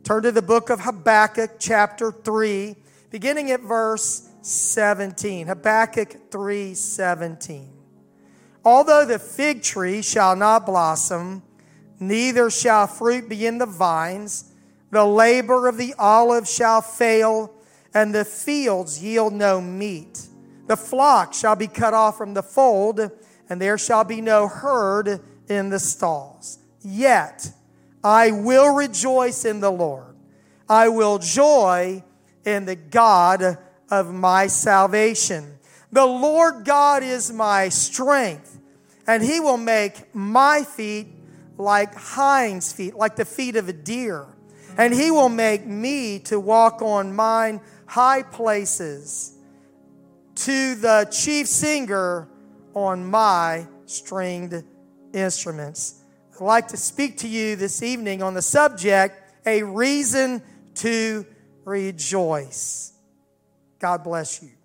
Turn to the book of Habakkuk, chapter 3, beginning at verse 17. Habakkuk 3:17. Although the fig tree shall not blossom, neither shall fruit be in the vines, the labor of the olive shall fail, and the fields yield no meat. The flock shall be cut off from the fold, and there shall be no herd in the stalls. Yet I will rejoice in the Lord. I will joy in the God of my salvation. The Lord God is my strength, and He will make my feet like hinds' feet, like the feet of a deer. And He will make me to walk on mine high places, to the chief singer on my stringed instruments. I'd like to speak to you this evening on the subject, a reason to rejoice. God bless you.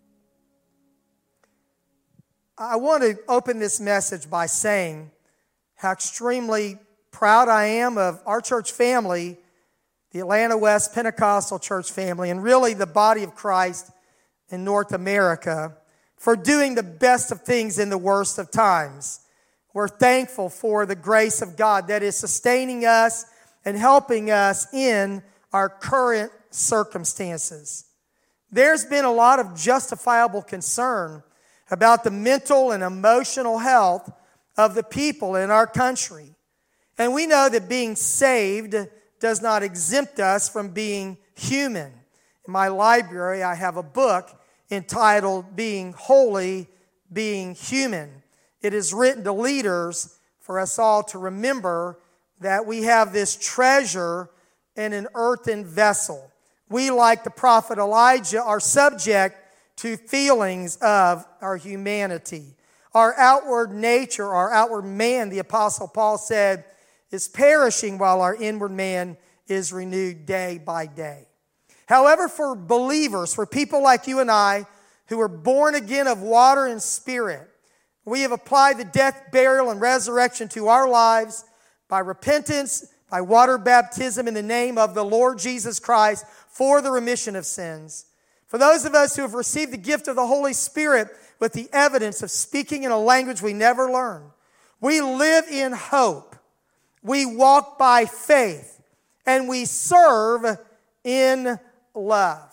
I want to open this message by saying how extremely proud I am of our church family, the Atlanta West Pentecostal church family, and really the body of Christ in North America, for doing the best of things in the worst of times. We're thankful for the grace of God that is sustaining us and helping us in our current circumstances. There's been a lot of justifiable concern about the mental and emotional health of the people in our country. And we know that being saved does not exempt us from being human. In my library, I have a book entitled Being Holy, Being Human. It is written to leaders for us all to remember that we have this treasure in an earthen vessel. We, like the prophet Elijah, are subject to feelings of our humanity. Our outward nature, our outward man, the Apostle Paul said, is perishing while our inward man is renewed day by day. However, for believers, for people like you and I who are born again of water and spirit, we have applied the death, burial, and resurrection to our lives by repentance, by water baptism in the name of the Lord Jesus Christ for the remission of sins. For those of us who have received the gift of the Holy Spirit with the evidence of speaking in a language we never learned, we live in hope, we walk by faith, and we serve in love.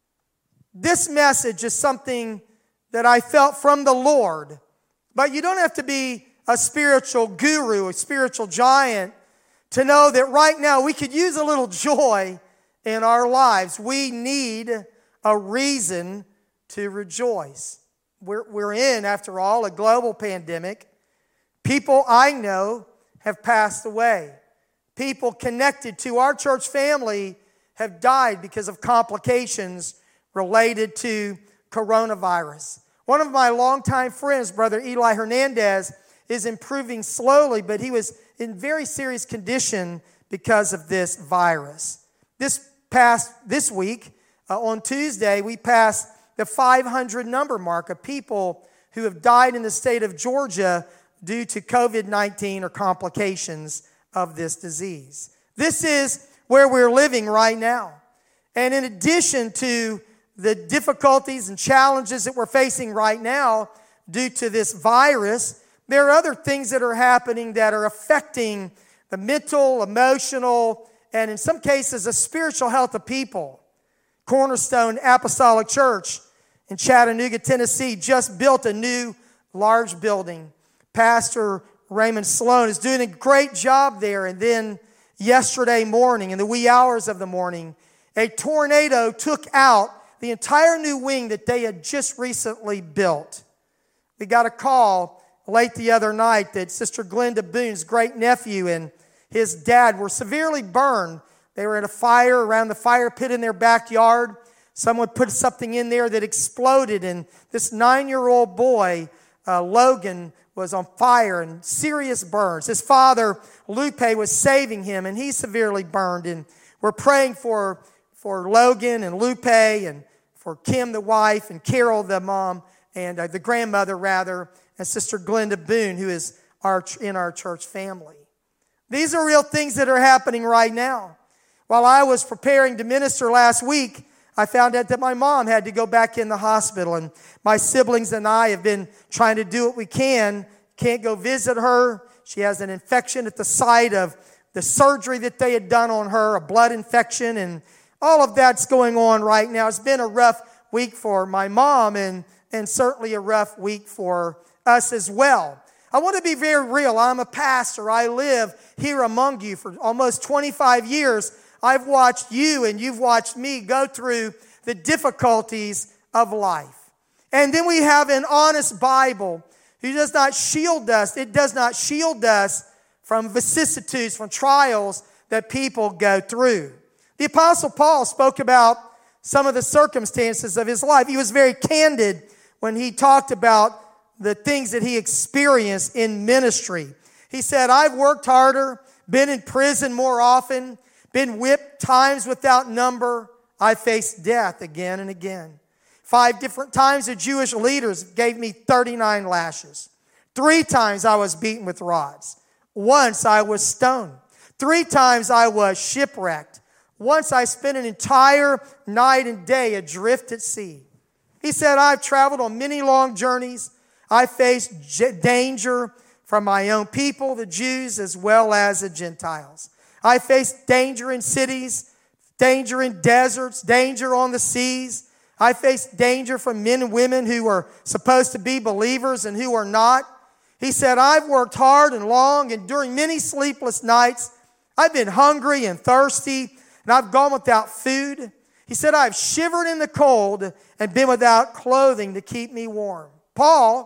This message is something that I felt from the Lord. But you don't have to be a spiritual guru, a spiritual giant, to know that right now we could use a little joy in our lives. We need a reason to rejoice. We're in, after all, a global pandemic. People I know have passed away. People connected to our church family have died because of complications related to coronavirus. One of my longtime friends, Brother Eli Hernandez, is improving slowly, but he was in very serious condition because of this virus. This week, on Tuesday, we passed the 500 number mark of people who have died in the state of Georgia due to COVID-19 or complications of this disease. This is where we're living right now. And in addition to the difficulties and challenges that we're facing right now due to this virus, there are other things that are happening that are affecting the mental, emotional, and in some cases, the spiritual health of people. Cornerstone Apostolic Church in Chattanooga, Tennessee, just built a new large building. Pastor Raymond Sloan is doing a great job there. And then yesterday morning, in the wee hours of the morning, a tornado took out the entire new wing that they had just recently built. We got a call late the other night that Sister Glenda Boone's great-nephew and his dad were severely burned. They were at a fire around the fire pit in their backyard. Someone put something in there that exploded, and this 9-year-old boy, Logan, was on fire and serious burns. His father, Lupe, was saving him, and he's severely burned. And we're praying for Logan and Lupe and for Kim, the wife, and Carol, the mom, and the grandmother, rather, and Sister Glenda Boone, who is in our church family. These are real things that are happening right now. While I was preparing to minister last week, I found out that my mom had to go back in the hospital, and my siblings and I have been trying to do what we can. Can't go visit her. She has an infection at the site of the surgery that they had done on her, a blood infection, and all of that's going on right now. It's been a rough week for my mom and certainly a rough week for us as well. I want to be very real. I'm a pastor. I live here among you for almost 25 years. I've watched you and you've watched me go through the difficulties of life. And then we have an honest Bible who does not shield us. It does not shield us from vicissitudes, from trials that people go through. The Apostle Paul spoke about some of the circumstances of his life. He was very candid when he talked about the things that he experienced in ministry. He said, I've worked harder, been in prison more often, been whipped times without number. I faced death again and again. 5 different times the Jewish leaders gave me 39 lashes. 3 times I was beaten with rods. Once I was stoned. 3 times I was shipwrecked. Once I spent an entire night and day adrift at sea. He said, I've traveled on many long journeys. I faced danger from my own people, the Jews, as well as the Gentiles. I faced danger in cities, danger in deserts, danger on the seas. I faced danger from men and women who are supposed to be believers and who are not. He said, I've worked hard and long, and during many sleepless nights, I've been hungry and thirsty, and I've gone without food. He said, I've shivered in the cold and been without clothing to keep me warm. Paul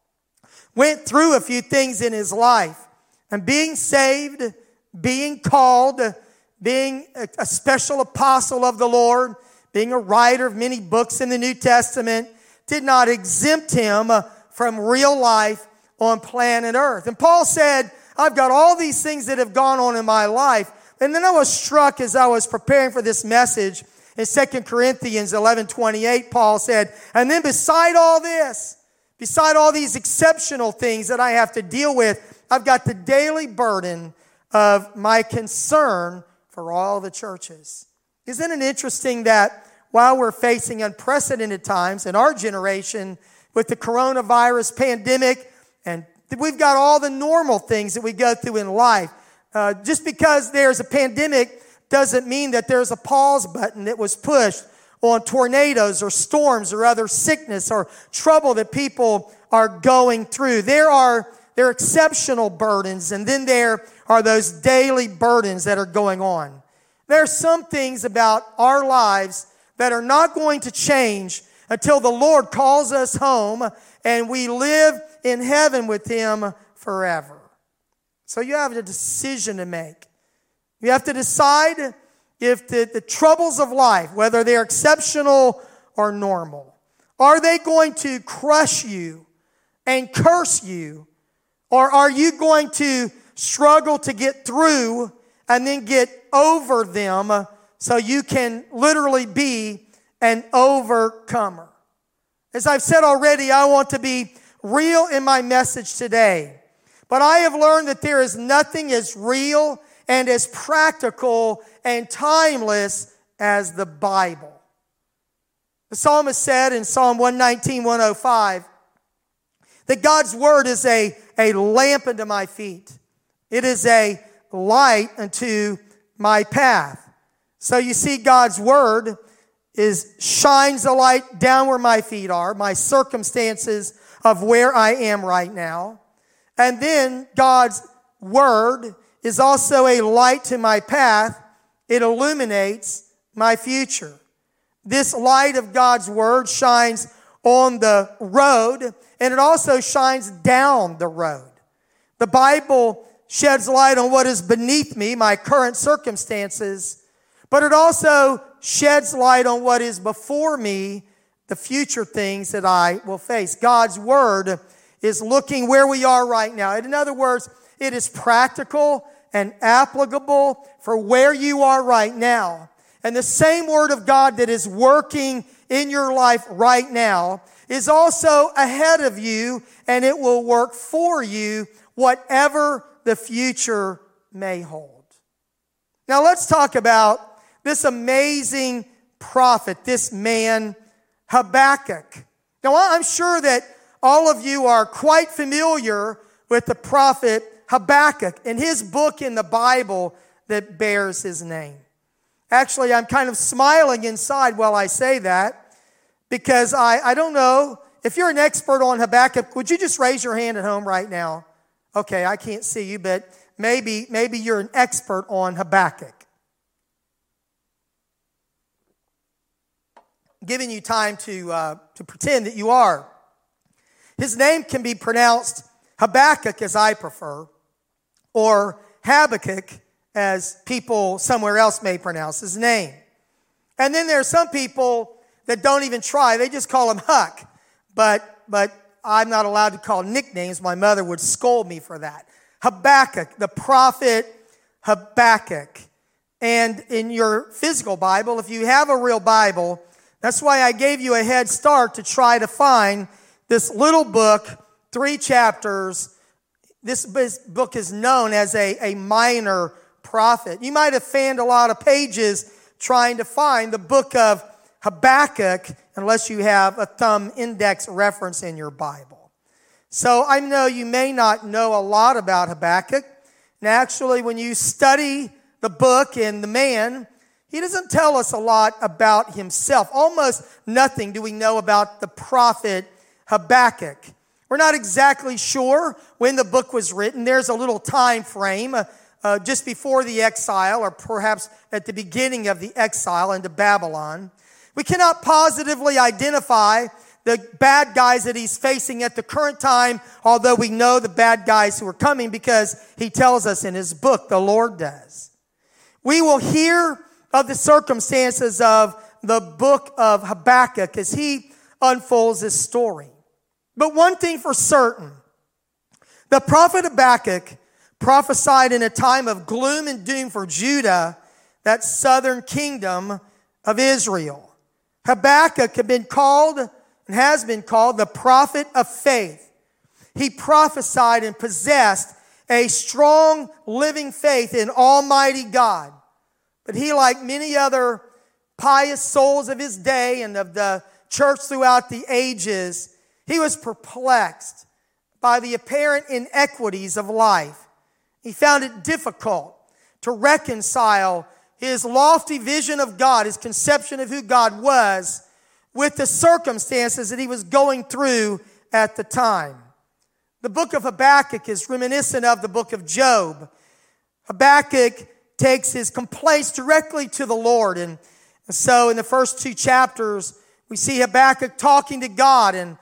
went through a few things in his life, and being saved, being called, being a special apostle of the Lord, being a writer of many books in the New Testament, did not exempt him from real life on planet Earth. And Paul said, I've got all these things that have gone on in my life. And then I was struck as I was preparing for this message in 2 Corinthians 11:28, Paul said, and then beside all this, beside all these exceptional things that I have to deal with, I've got the daily burden of my concern for all the churches. Isn't it interesting that while we're facing unprecedented times in our generation with the coronavirus pandemic, and we've got all the normal things that we go through in life, just because there's a pandemic doesn't mean that there's a pause button that was pushed on tornadoes or storms or other sickness or trouble that people are going through. There are exceptional burdens, and then there are those daily burdens that are going on. There are some things about our lives that are not going to change until the Lord calls us home and we live in heaven with Him forever. So you have a decision to make. You have to decide if the troubles of life, whether they're exceptional or normal, are they going to crush you and curse you, or are you going to struggle to get through and then get over them so you can literally be an overcomer? As I've said already, I want to be real in my message today. But I have learned that there is nothing as real and as practical and timeless as the Bible. The psalmist said in Psalm 119:105 that God's word is a lamp unto my feet. It is a light unto my path. So you see, God's word shines a light down where my feet are, my circumstances of where I am right now. And then God's word is also a light to my path. It illuminates my future. This light of God's word shines on the road, and it also shines down the road. The Bible sheds light on what is beneath me, my current circumstances, but it also sheds light on what is before me, the future things that I will face. God's word is looking where we are right now. In other words, it is practical and applicable for where you are right now. And the same word of God that is working in your life right now is also ahead of you, and it will work for you whatever the future may hold. Now let's talk about this amazing prophet, this man Habakkuk. Now, I'm sure that all of you are quite familiar with the prophet Habakkuk and his book in the Bible that bears his name. Actually, I'm kind of smiling inside while I say that, because I don't know, if you're an expert on Habakkuk, would you just raise your hand at home right now? Okay, I can't see you, but maybe you're an expert on Habakkuk. Giving you time to pretend that you are. His name can be pronounced Habakkuk, as I prefer, or Habakkuk, as people somewhere else may pronounce his name. And then there are some people that don't even try. They just call him Huck. But I'm not allowed to call nicknames. My mother would scold me for that. Habakkuk, the prophet Habakkuk. And in your physical Bible, if you have a real Bible, that's why I gave you a head start to try to find this little book, 3 chapters. This book is known as a minor prophet. You might have fanned a lot of pages trying to find the book of Habakkuk unless you have a thumb index reference in your Bible. So I know you may not know a lot about Habakkuk. And actually, when you study the book and the man, he doesn't tell us a lot about himself. Almost nothing do we know about the prophet Habakkuk. We're not exactly sure when the book was written. There's a little time frame just before the exile, or perhaps at the beginning of the exile into Babylon. We cannot positively identify the bad guys that he's facing at the current time, although we know the bad guys who are coming because he tells us in his book, the Lord does. We will hear of the circumstances of the book of Habakkuk as he unfolds his story. But one thing for certain, the prophet Habakkuk prophesied in a time of gloom and doom for Judah, that southern kingdom of Israel. Habakkuk had been called and has been called the prophet of faith. He prophesied and possessed a strong living faith in Almighty God. But he, like many other pious souls of his day and of the church throughout the ages, he was perplexed by the apparent inequities of life. He found it difficult to reconcile his lofty vision of God, his conception of who God was, with the circumstances that he was going through at the time. The book of Habakkuk is reminiscent of the book of Job. Habakkuk takes his complaints directly to the Lord. And so in the first 2 chapters, we see Habakkuk talking to God and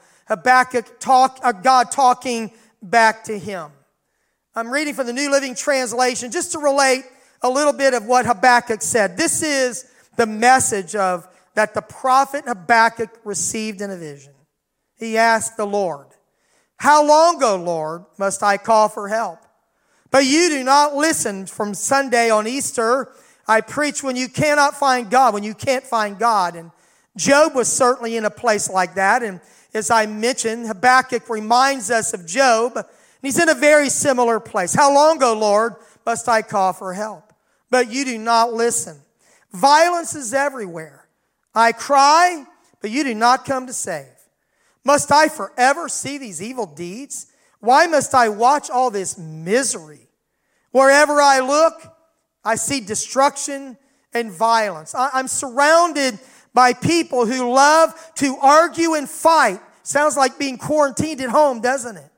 God talking back to him. I'm reading from the New Living Translation just to relate a little bit of what Habakkuk said. This is the message that the prophet Habakkuk received in a vision. He asked the Lord, "How long, O Lord, must I call for help? But you do not listen. From Sunday on Easter, I preach when you cannot find God, when you can't find God." And Job was certainly in a place like that. And as I mentioned, Habakkuk reminds us of Job. He's in a very similar place. "How long, O Lord, must I call for help? But you do not listen. Violence is everywhere. I cry, but you do not come to save. Must I forever see these evil deeds? Why must I watch all this misery? Wherever I look, I see destruction and violence. I'm surrounded by people who love to argue and fight." Sounds like being quarantined at home, doesn't it?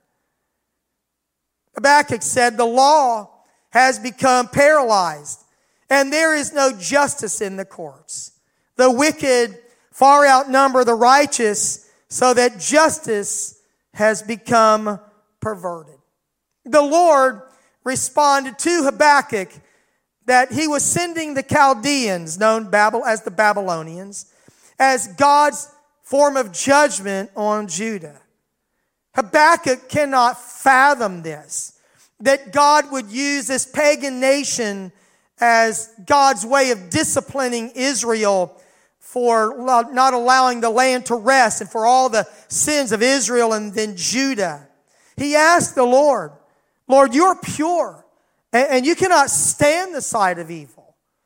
Habakkuk said, "The law has become paralyzed, and there is no justice in the courts. The wicked far outnumber the righteous, so that justice has become perverted." The Lord responded to Habakkuk that he was sending the Chaldeans, known as the Babylonians, as God's form of judgment on Judah. Habakkuk cannot fathom this, that God would use this pagan nation as God's way of disciplining Israel for not allowing the land to rest and for all the sins of Israel and then Judah. He asked the Lord, "Lord, you're pure, and you cannot stand the sight of evil.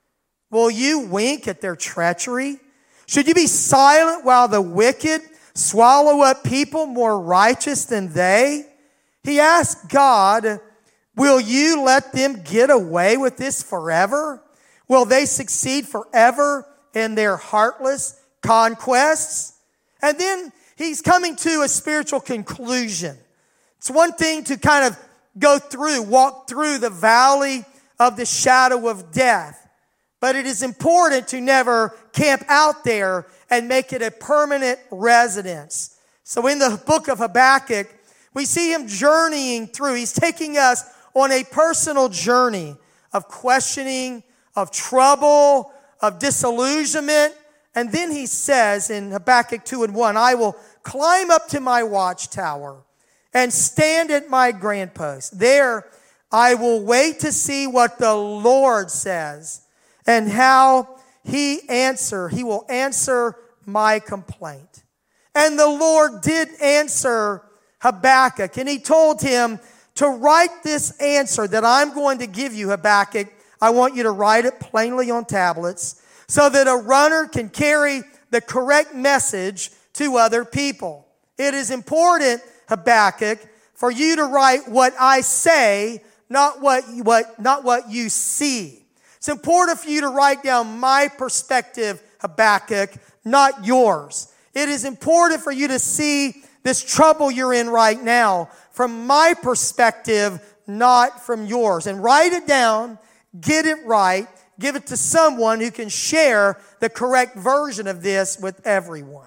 Will you wink at their treachery? Should you be silent while the wicked swallow up people more righteous than they? He asked God, will you let them get away with this forever? Will they succeed forever in their heartless conquests? And then he's coming to a spiritual conclusion. It's one thing to kind of walk through the valley of the shadow of death. But it is important to never camp out there and make it a permanent residence. So in the book of Habakkuk, we see him journeying through. He's taking us on a personal journey of questioning, of trouble, of disillusionment. And then he says in Habakkuk 2:1, I will climb up to my watchtower and stand at my grand post. There I will wait to see what the Lord says and how he will answer my complaint. And the Lord did answer Habakkuk, and he told him to write this answer that I'm going to give you, Habakkuk. I want you to write it plainly on tablets so that a runner can carry the correct message to other people. It is important, Habakkuk, for you to write what I say, not what you see. It's important for you to write down my perspective, Habakkuk, not yours. It is important for you to see this trouble you're in right now from my perspective, not from yours. And write it down, get it right, give it to someone who can share the correct version of this with everyone.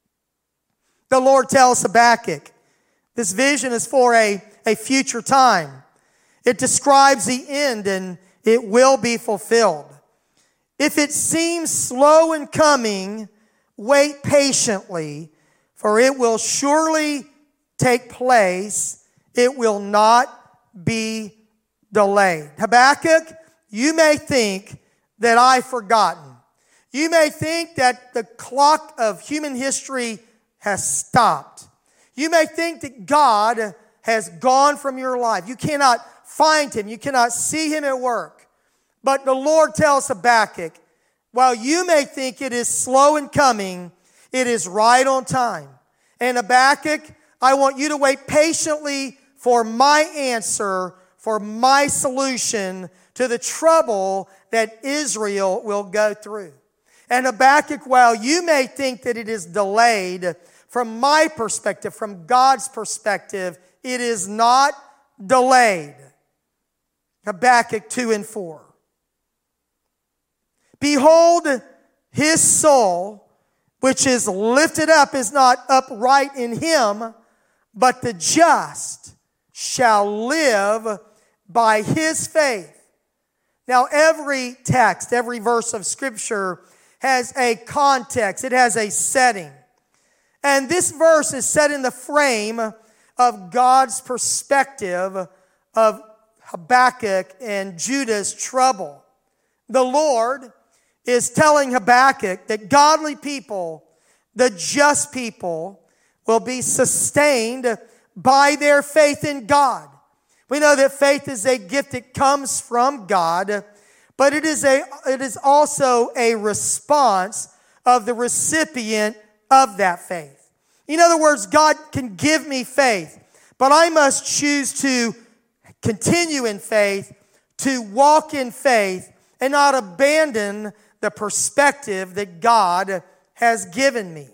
The Lord tells Habakkuk, this vision is for a future time. It describes the end and it will be fulfilled. If it seems slow in coming, wait patiently, for it will surely take place. It will not be delayed. Habakkuk, you may think that I've forgotten. You may think that the clock of human history has stopped. You may think that God has gone from your life. You cannot find him. You cannot see him at work. But the Lord tells Habakkuk, while you may think it is slow in coming, it is right on time. And Habakkuk, I want you to wait patiently for my answer, for my solution to the trouble that Israel will go through. And Habakkuk, while you may think that it is delayed, from my perspective, from God's perspective, it is not delayed. Habakkuk 2:4. Behold, his soul, which is lifted up, is not upright in him, but the just shall live by his faith. Now, every text, every verse of Scripture has a context. It has a setting. And this verse is set in the frame of God's perspective of Habakkuk and Judah's trouble. The Lord is telling Habakkuk that godly people, the just people, will be sustained by their faith in God. We know that faith is a gift that comes from God, but it is also a response of the recipient of that faith. In other words, God can give me faith, but I must choose to continue in faith, to walk in faith, and not abandon the perspective that God has given me.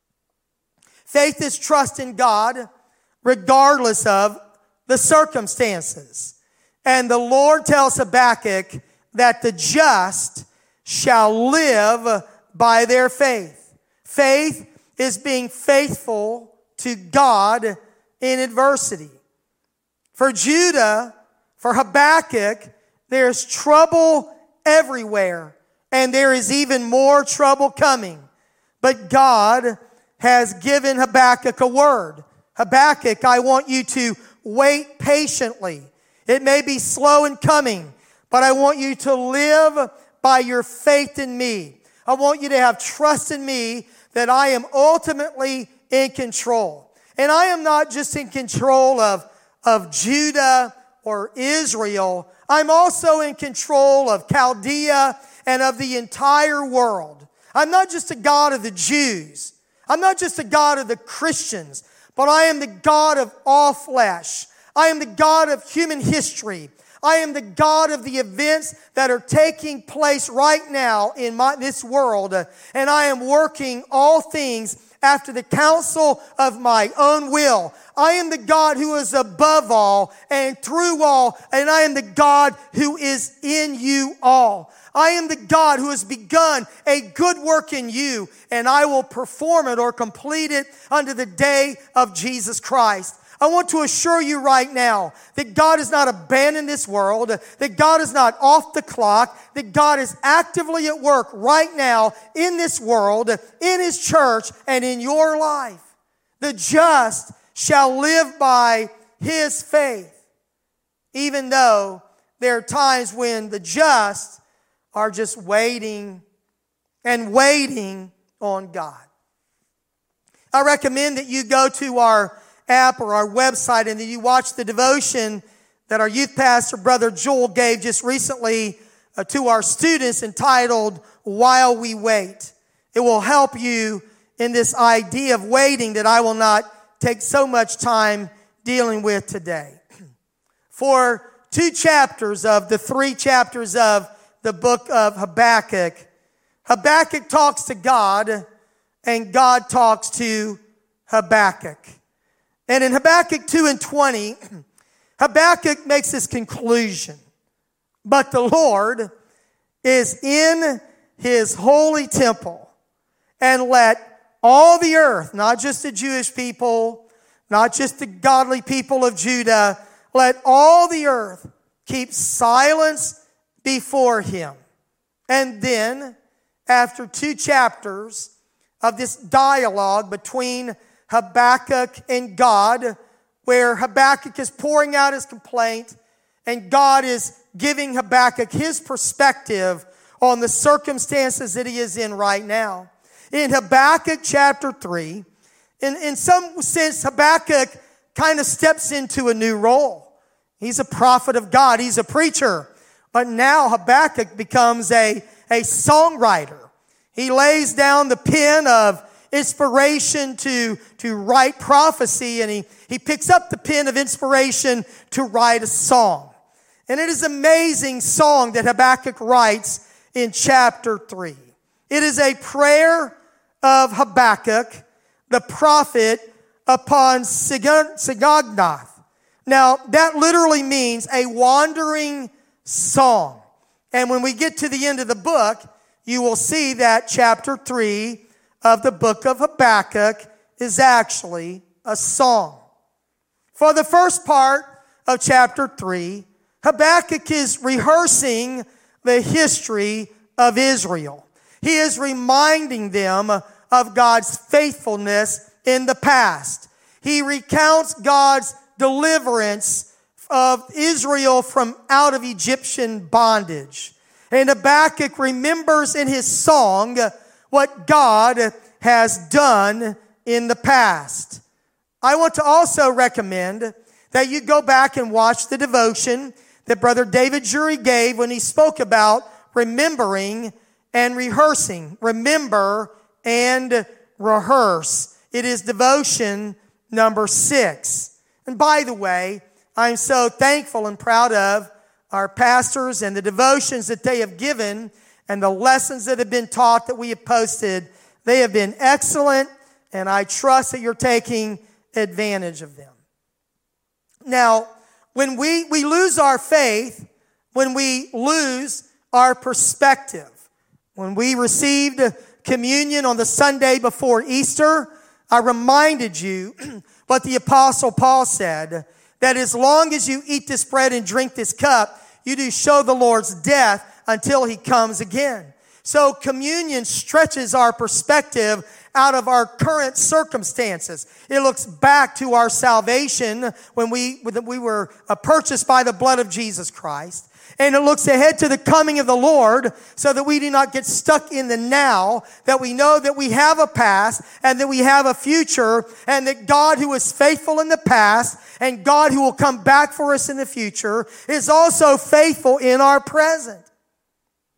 Faith is trust in God regardless of the circumstances. And the Lord tells Habakkuk that the just shall live by their faith. Faith is being faithful to God in adversity. For Judah, for Habakkuk, there's trouble everywhere. And there is even more trouble coming. But God has given Habakkuk a word. Habakkuk, I want you to wait patiently. It may be slow in coming, but I want you to live by your faith in me. I want you to have trust in me that I am ultimately in control. And I am not just in control of Judah or Israel. I'm also in control of Chaldea and of the entire world. I'm not just a God of the Jews. I'm not just a God of the Christians, but I am the God of all flesh. I am the God of human history. I am the God of the events that are taking place right now in this world, and I am working all things after the counsel of my own will. I am the God who is above all and through all, and I am the God who is in you all. I am the God who has begun a good work in you, and I will perform it or complete it unto the day of Jesus Christ. I want to assure you right now that God has not abandoned this world, that God is not off the clock, that God is actively at work right now in this world, in His church, and in your life. The just shall live by his faith, even though there are times when the just are just waiting and waiting on God. I recommend that you go to our app or our website and that you watch the devotion that our youth pastor, Brother Joel, gave just recently to our students entitled, While We Wait. It will help you in this idea of waiting that I will not take so much time dealing with today. For 2 chapters of the 3 chapters of the book of Habakkuk, Habakkuk talks to God and God talks to Habakkuk. And in Habakkuk 2:20, Habakkuk makes this conclusion. But the Lord is in His holy temple, and let all the earth, not just the Jewish people, not just the godly people of Judah, let all the earth keep silence before Him. And then, after 2 chapters of this dialogue between Habakkuk and God, where Habakkuk is pouring out his complaint and God is giving Habakkuk his perspective on the circumstances that he is in right now. In Habakkuk chapter 3, in some sense, Habakkuk kind of steps into a new role. He's a prophet of God. He's a preacher. But now Habakkuk becomes a songwriter. He lays down the pen of inspiration to write prophecy, and he picks up the pen of inspiration to write a song. And it is an amazing song that Habakkuk writes in chapter 3. It is a prayer of Habakkuk, the prophet, upon Sigognath. Now, that literally means a wandering song. And when we get to the end of the book, you will see that chapter 3 of the book of Habakkuk is actually a song. For the first part of chapter 3, Habakkuk is rehearsing the history of Israel. He is reminding them of God's faithfulness in the past. He recounts God's deliverance of Israel from out of Egyptian bondage. And Habakkuk remembers in his song what God has done in the past. I want to also recommend that you go back and watch the devotion that Brother David Jury gave when he spoke about remembering and rehearsing. Remember and rehearse. It is devotion number 6. And by the way, I'm so thankful and proud of our pastors and the devotions that they have given and the lessons that have been taught that we have posted. They have been excellent, and I trust that you're taking advantage of them. Now, when we lose our faith, when we lose our perspective, when we received communion on the Sunday before Easter, I reminded you what the Apostle Paul said, that as long as you eat this bread and drink this cup, you do show the Lord's death until He comes again. So communion stretches our perspective out of our current circumstances. It looks back to our salvation when we were purchased by the blood of Jesus Christ. And it looks ahead to the coming of the Lord so that we do not get stuck in the now, that we know that we have a past and that we have a future, and that God who is faithful in the past and God who will come back for us in the future is also faithful in our present.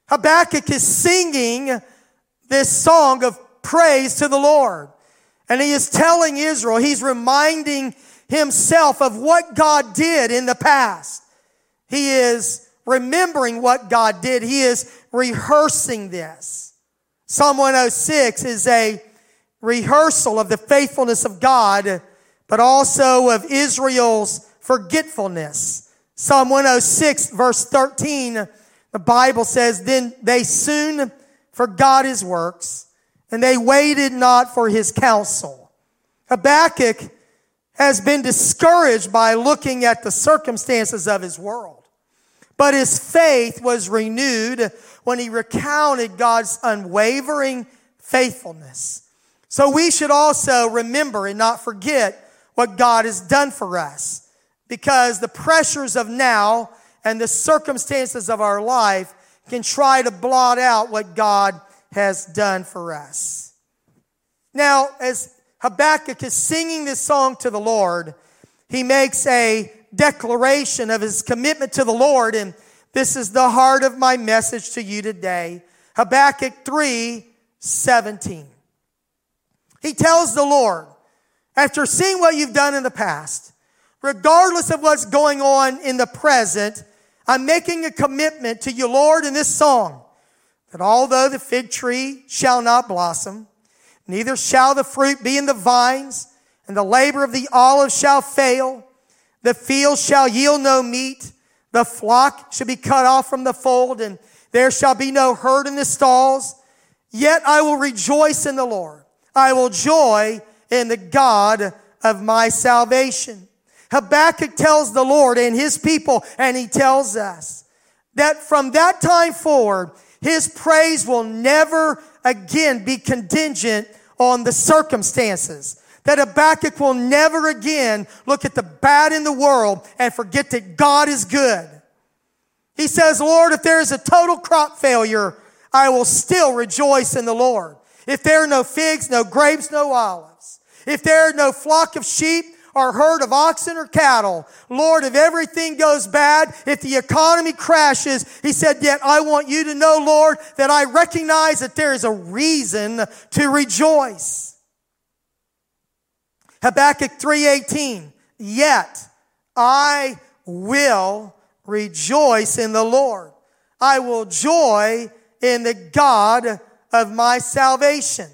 Habakkuk is singing this song of praise to the Lord. And he is telling Israel, he's reminding himself of what God did in the past. He is remembering what God did. He is rehearsing this. Psalm 106 is a rehearsal of the faithfulness of God, but also of Israel's forgetfulness. Psalm 106, verse 13, the Bible says, "Then they soon forgot his works, and they waited not for his counsel." Habakkuk has been discouraged by looking at the circumstances of his world. But his faith was renewed when he recounted God's unwavering faithfulness. So we should also remember and not forget what God has done for us, because the pressures of now and the circumstances of our life can try to blot out what God has done for us. Now, as Habakkuk is singing this song to the Lord, he makes a declaration of his commitment to the Lord, and this is the heart of my message to you today. Habakkuk 3:17. He tells the Lord, after seeing what you've done in the past, regardless of what's going on in the present, I'm making a commitment to you, Lord, in this song, that although the fig tree shall not blossom, neither shall the fruit be in the vines, and the labor of the olive shall fail, the field shall yield no meat, the flock shall be cut off from the fold, and there shall be no herd in the stalls, yet I will rejoice in the Lord. I will joy in the God of my salvation. Habakkuk tells the Lord and his people, and he tells us, that from that time forward, his praise will never again be contingent on the circumstances. That Habakkuk will never again look at the bad in the world and forget that God is good. He says, Lord, if there is a total crop failure, I will still rejoice in the Lord. If there are no figs, no grapes, no olives, if there are no flock of sheep or herd of oxen or cattle, Lord, if everything goes bad, if the economy crashes, he said, yet I want you to know, Lord, that I recognize that there is a reason to rejoice. Habakkuk 3:18, yet I will rejoice in the Lord. I will joy in the God of my salvation.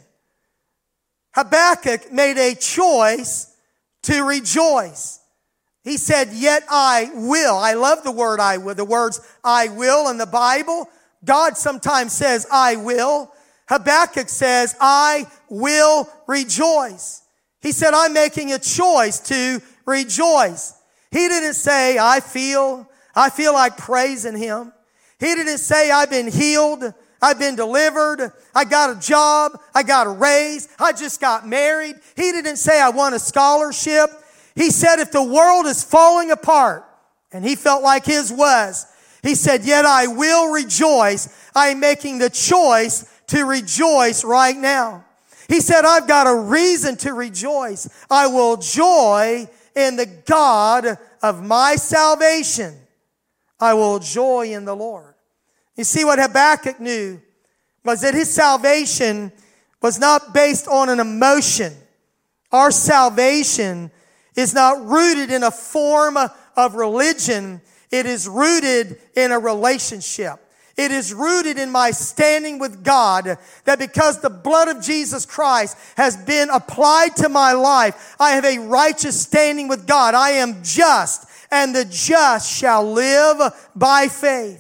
Habakkuk made a choice to rejoice. He said, yet I will. I love the word I will. The words I will in the Bible. God sometimes says, I will. Habakkuk says, I will rejoice. He said, I'm making a choice to rejoice. He didn't say, I feel like praising him. He didn't say, I've been healed. I've been delivered. I got a job. I got a raise. I just got married. He didn't say I won a scholarship. He said if the world is falling apart, and he felt like his was, he said, yet I will rejoice. I'm making the choice to rejoice right now. He said, I've got a reason to rejoice. I will joy in the God of my salvation. I will joy in the Lord. You see, what Habakkuk knew was that his salvation was not based on an emotion. Our salvation is not rooted in a form of religion. It is rooted in a relationship. It is rooted in my standing with God, that because the blood of Jesus Christ has been applied to my life, I have a righteous standing with God. I am just, and the just shall live by faith.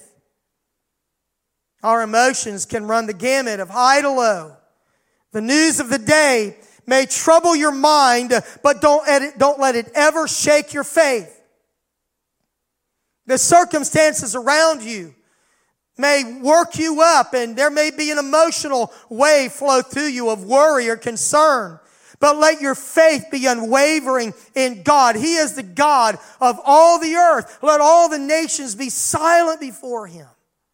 Our emotions can run the gamut of high to low. The news of the day may trouble your mind, but don't let it ever shake your faith. The circumstances around you may work you up, and there may be an emotional wave flow through you of worry or concern. But let your faith be unwavering in God. He is the God of all the earth. Let all the nations be silent before him.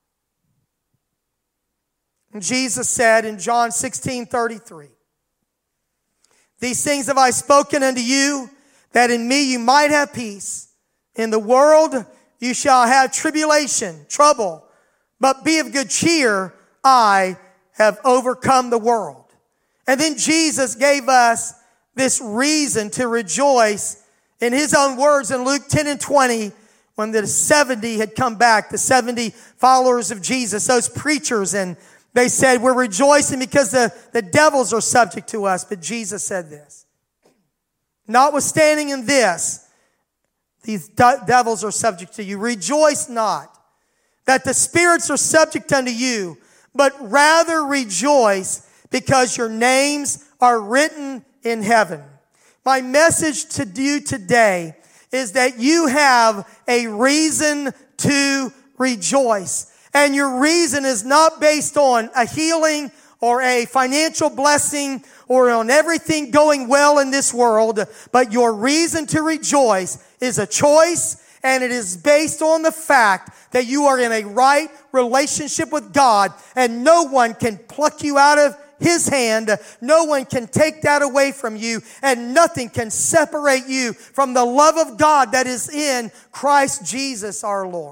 And Jesus said in John 16:33, these things have I spoken unto you, that in me you might have peace. In the world you shall have tribulation, trouble. But be of good cheer, I have overcome the world. And then Jesus gave us this reason to rejoice in his own words in Luke 10 and 20, when the 70 had come back, the 70 followers of Jesus, those preachers, and they said, we're rejoicing because the devils are subject to us. But Jesus said this, notwithstanding in this, these devils are subject to you. Rejoice not that the spirits are subject unto you, but rather rejoice because your names are written in heaven. My message to you today is that you have a reason to rejoice. And your reason is not based on a healing or a financial blessing or on everything going well in this world, but your reason to rejoice is a choice, and it is based on the fact that you are in a right relationship with God, and no one can pluck you out of his hand. No one can take that away from you, and nothing can separate you from the love of God that is in Christ Jesus our Lord.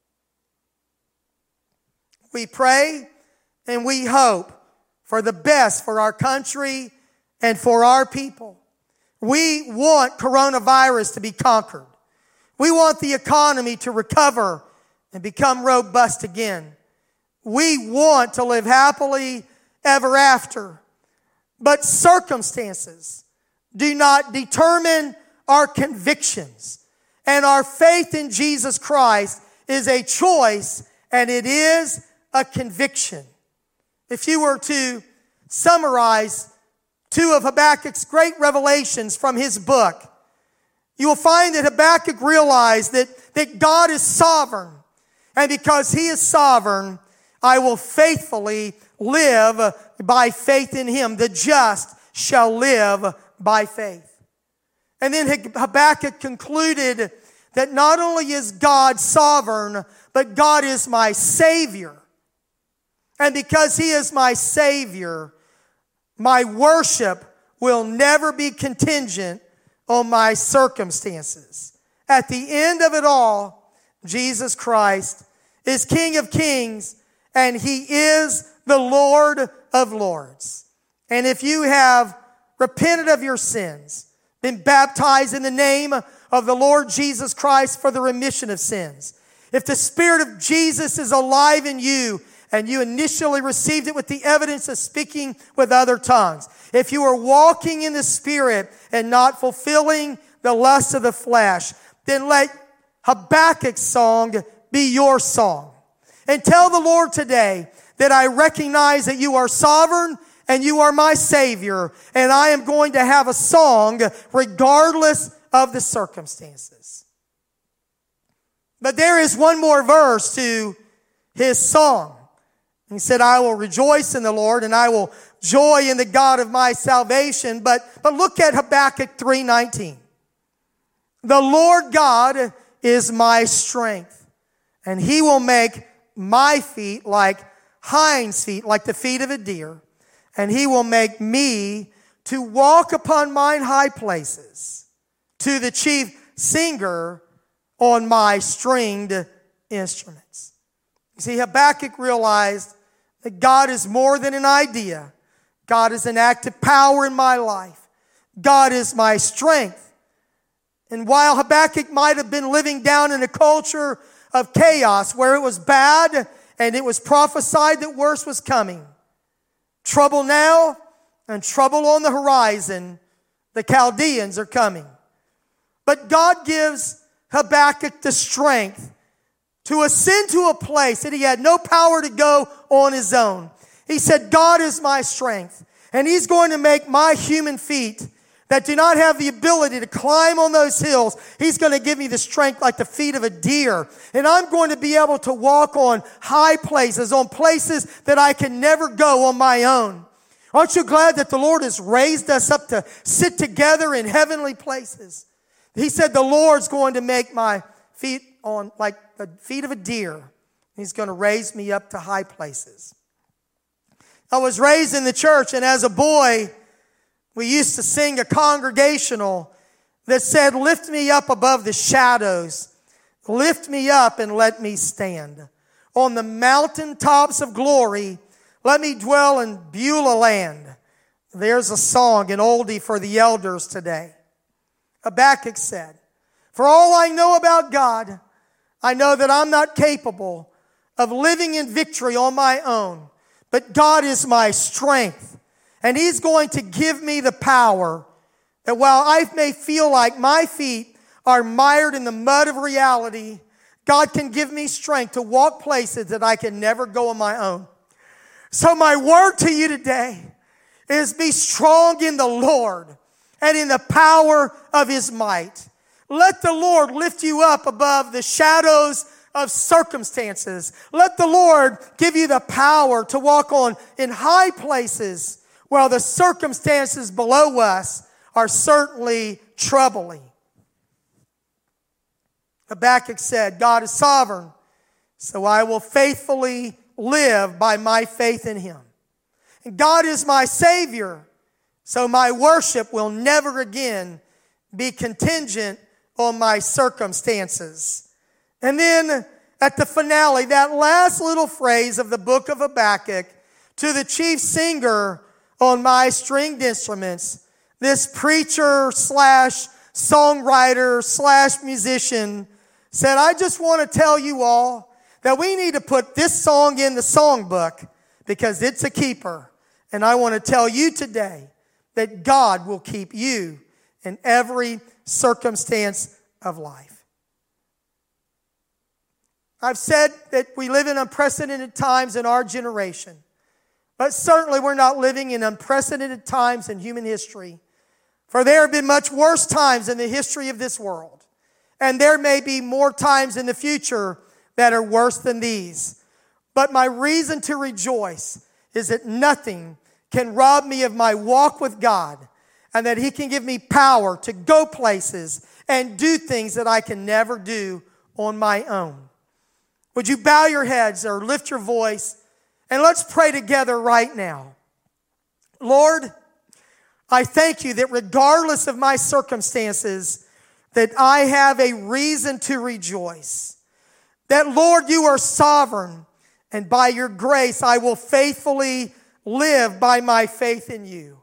We pray and we hope for the best for our country and for our people. We want coronavirus to be conquered. We want the economy to recover and become robust again. We want to live happily ever after. But circumstances do not determine our convictions. And our faith in Jesus Christ is a choice, and it is a conviction. If you were to summarize two of Habakkuk's great revelations from his book, you will find that Habakkuk realized that God is sovereign. And because he is sovereign, I will faithfully live by faith in him. The just shall live by faith. And then Habakkuk concluded that not only is God sovereign, but God is my Savior. And because he is my Savior, my worship will never be contingent on my circumstances. At the end of it all, Jesus Christ is King of Kings, and he is the Lord of Lords. And if you have repented of your sins, been baptized in the name of the Lord Jesus Christ for the remission of sins, if the Spirit of Jesus is alive in you, and you initially received it with the evidence of speaking with other tongues, if you are walking in the Spirit and not fulfilling the lusts of the flesh, then let Habakkuk's song be your song. And tell the Lord today that I recognize that you are sovereign and you are my Savior, and I am going to have a song regardless of the circumstances. But there is one more verse to his song. He said, I will rejoice in the Lord, and I will joy in the God of my salvation. But look at Habakkuk 3:19. The Lord God is my strength, and he will make my feet like hinds feet, like the feet of a deer, and he will make me to walk upon mine high places, to the chief singer on my stringed instruments. You see, Habakkuk realized that God is more than an idea. God is an active power in my life. God is my strength. And while Habakkuk might have been living down in a culture of chaos where it was bad and it was prophesied that worse was coming, trouble now and trouble on the horizon, the Chaldeans are coming. But God gives Habakkuk the strength to ascend to a place that he had no power to go on his own. He said, God is my strength, and he's going to make my human feet that do not have the ability to climb on those hills, he's going to give me the strength like the feet of a deer. And I'm going to be able to walk on high places, on places that I can never go on my own. Aren't you glad that the Lord has raised us up to sit together in heavenly places? He said, the Lord's going to make my feet on like the feet of a deer. He's going to raise me up to high places. I was raised in the church, and as a boy, we used to sing a congregational that said, lift me up above the shadows. Lift me up and let me stand. on the mountaintops of glory. Let me dwell in Beulah land. There's a song, an oldie for the elders today. Habakkuk said, for all I know about God, I know that I'm not capable of living in victory on my own. But God is my strength. And He's going to give me the power that while I may feel like my feet are mired in the mud of reality, God can give me strength to walk places that I can never go on my own. So my word to you today is be strong in the Lord and in the power of His might. Let the Lord lift you up above the shadows of circumstances. Let the Lord give you the power to walk on in high places while the circumstances below us are certainly troubling. Habakkuk said, God is sovereign, so I will faithfully live by my faith in Him. And God is my Savior, so my worship will never again be contingent on my circumstances. And then at the finale, that last little phrase of the book of Habakkuk, to the chief singer on my stringed instruments, this preacher slash songwriter slash musician said, I just want to tell you all that we need to put this song in the songbook because it's a keeper. And I want to tell you today that God will keep you in every circumstance of life. I've said that we live in unprecedented times in our generation, but certainly we're not living in unprecedented times in human history. For there have been much worse times in the history of this world. And there may be more times in the future that are worse than these. But my reason to rejoice is that nothing can rob me of my walk with God, and that He can give me power to go places and do things that I can never do on my own. Would you bow your heads or lift your voice, and let's pray together right now. Lord, I thank you that regardless of my circumstances, that I have a reason to rejoice. That, Lord, you are sovereign, and by your grace I will faithfully live by my faith in you.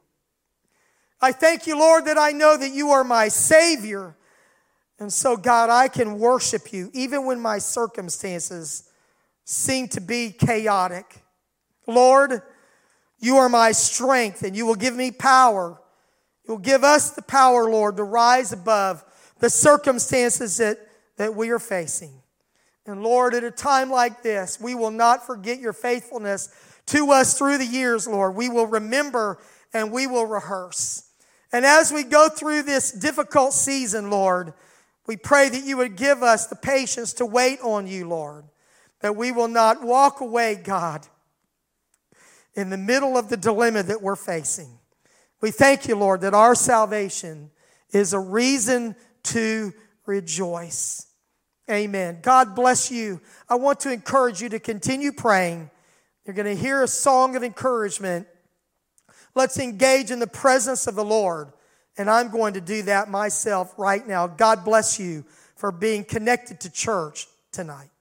I thank you, Lord, that I know that you are my Savior. And so, God, I can worship you even when my circumstances seem to be chaotic. Lord, you are my strength, and you will give me power. You will give us the power, Lord, to rise above the circumstances that we are facing. And Lord, at a time like this, we will not forget your faithfulness to us through the years, Lord. We will remember and we will rehearse. And as we go through this difficult season, Lord, we pray that you would give us the patience to wait on you, Lord. That we will not walk away, God, in the middle of the dilemma that we're facing. We thank you, Lord, that our salvation is a reason to rejoice. Amen. God bless you. I want to encourage you to continue praying. You're going to hear a song of encouragement. Let's engage in the presence of the Lord. And I'm going to do that myself right now. God bless you for being connected to church tonight.